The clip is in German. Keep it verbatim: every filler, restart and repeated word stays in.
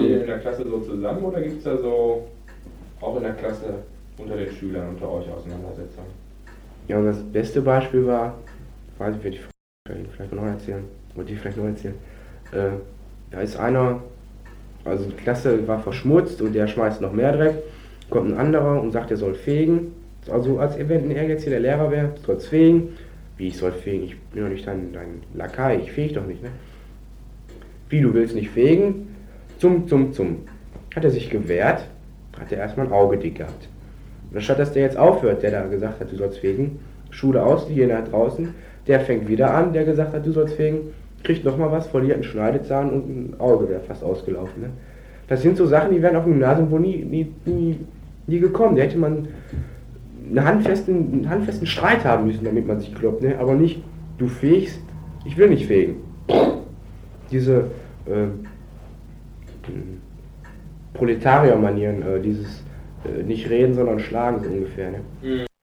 ihr denn in der Klasse so zusammen oder gibt es da so auch in der Klasse unter den Schülern unter euch Auseinandersetzungen? Ja, und das beste Beispiel war, weiß ich, werde ich vielleicht noch erzählen, oder die vielleicht noch erzählen. Äh, da ist einer, also die Klasse war verschmutzt und der schmeißt noch mehr Dreck, kommt ein anderer und sagt, er soll fegen. Also als wenn er jetzt hier der Lehrer wäre, soll es fegen. Wie, ich soll fegen? Ich bin doch nicht dein, dein Lakai, ich fege doch nicht, ne? Wie, du willst nicht fegen? Zum, zum, zum. Hat er sich gewehrt, hat er erstmal ein Auge dick gehabt. Und statt dass der jetzt aufhört, der da gesagt hat, du sollst fegen, Schule aus, die nach draußen, der fängt wieder an, der gesagt hat, du sollst fegen, kriegt nochmal was, verliert einen Schneidezahn und ein Auge wäre fast ausgelaufen. Ne? Das sind so Sachen, die wären auf dem Gymnasium wohl nie, nie, nie, nie gekommen. Da hätte man einen handfesten, einen handfesten Streit haben müssen, damit man sich kloppt, ne? Aber nicht, du fegst, ich will nicht fegen. Diese äh, Proletarier-Manieren, äh, dieses äh, nicht reden, sondern schlagen so ungefähr. Ne? Mhm.